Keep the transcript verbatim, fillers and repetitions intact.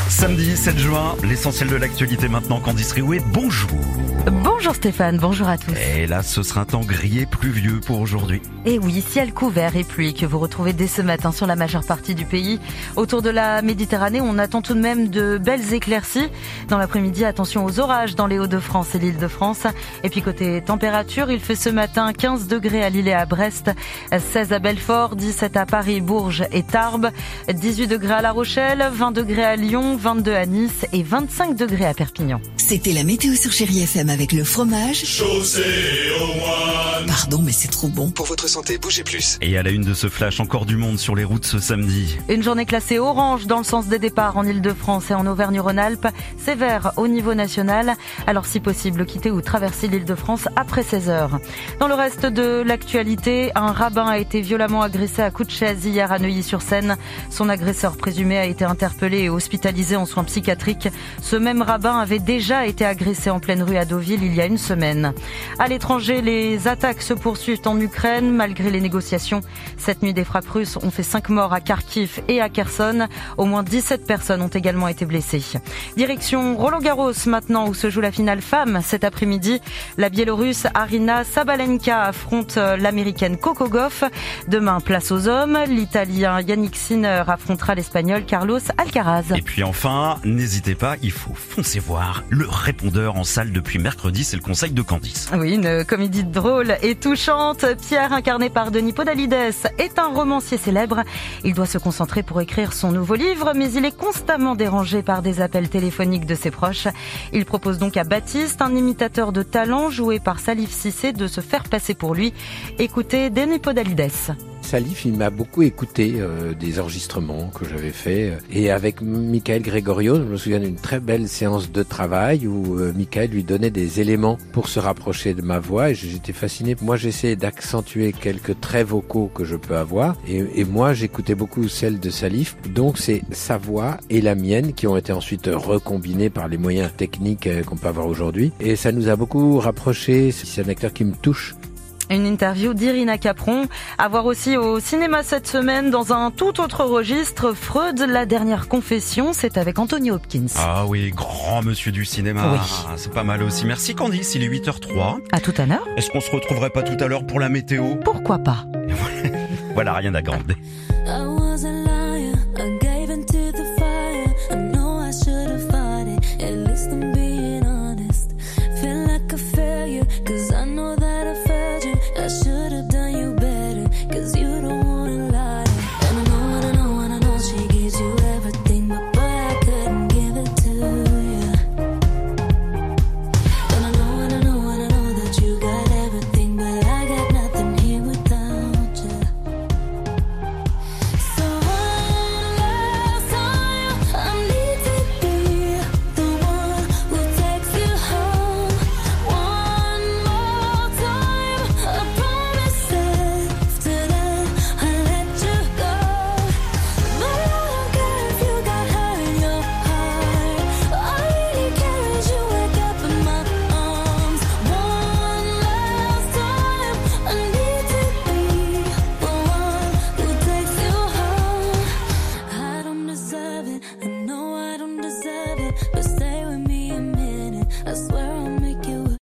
Samedi sept juin, l'essentiel de l'actualité maintenant, Candice Riouet, bonjour. Bonjour Stéphane, bonjour à tous. Et là, ce sera un temps gris et pluvieux pour aujourd'hui. Et oui, ciel couvert et pluie que vous retrouvez dès ce matin sur la majeure partie du pays. Autour de la Méditerranée, on attend tout de même de belles éclaircies. Dans l'après-midi, attention aux orages dans les Hauts-de-France et l'Île-de-France. Et puis côté température, il fait ce matin quinze degrés à Lille et à Brest, seize à Belfort, dix-sept à Paris, Bourges et Tarbes, dix-huit degrés à La Rochelle, vingt degrés à Lyon, vingt-deux à Nice et vingt-cinq degrés à Perpignan. C'était la météo sur Chérie F M avec le fromage. Chaussée au moine. Pardon, mais c'est trop bon. Pour votre santé, bougez plus. Et à la une de ce flash, encore du monde sur les routes ce samedi. Une journée classée orange dans le sens des départs en Île-de-France et en Auvergne-Rhône-Alpes. Sévère au niveau national. Alors si possible, quitter ou traverser l'Île-de-France après seize heures. Dans le reste de l'actualité, un rabbin a été violemment agressé à coups de chaise hier à Neuilly-sur-Seine. Son agresseur présumé a été interpellé et hospitalisé en soins psychiatriques. Ce même rabbin avait déjà été agressé en pleine rue à Deauville il y a une semaine. À l'étranger, les attaques se poursuivent en Ukraine malgré les négociations. Cette nuit, des frappes russes ont fait cinq morts à Kharkiv et à Kherson. Au moins dix-sept personnes ont également été blessées. Direction Roland-Garros maintenant où se joue la finale femme cet après-midi. La Biélorusse Aryna Sabalenka affronte l'Américaine Coco Gauff. Demain, place aux hommes. L'Italien Yannick Sinner affrontera l'Espagnol Carlos Alcaraz. Et puis enfin, n'hésitez pas, il faut foncer voir le répondeur en salle depuis mercredi, c'est le conseil de Candice. Oui, une comédie drôle et touchante. Pierre, incarné par Denis Podalides, est un romancier célèbre. Il doit se concentrer pour écrire son nouveau livre, mais il est constamment dérangé par des appels téléphoniques de ses proches. Il propose donc à Baptiste, un imitateur de talent joué par Salif Cissé, de se faire passer pour lui. Écoutez Denis Podalides. Salif, il m'a beaucoup écouté euh, des enregistrements que j'avais faits. Et avec Michael Gregorio, je me souviens d'une très belle séance de travail où euh, Michael lui donnait des éléments pour se rapprocher de ma voix. Et j'étais fasciné. Moi, j'essayais d'accentuer quelques traits vocaux que je peux avoir. Et, et moi, j'écoutais beaucoup celle de Salif. Donc, c'est sa voix et la mienne qui ont été ensuite recombinées par les moyens techniques euh, qu'on peut avoir aujourd'hui. Et ça nous a beaucoup rapprochés. C'est un acteur qui me touche. Une interview d'Irina Capron. À voir aussi au cinéma cette semaine dans un tout autre registre. Freud, la dernière confession, c'est avec Anthony Hopkins. Ah oui, grand monsieur du cinéma. Oui. Ah, c'est pas mal aussi. Merci Candice, il est huit heures trois. À tout à l'heure. Est-ce qu'on se retrouverait pas tout à l'heure pour la météo? Pourquoi pas? Voilà, rien à grandir.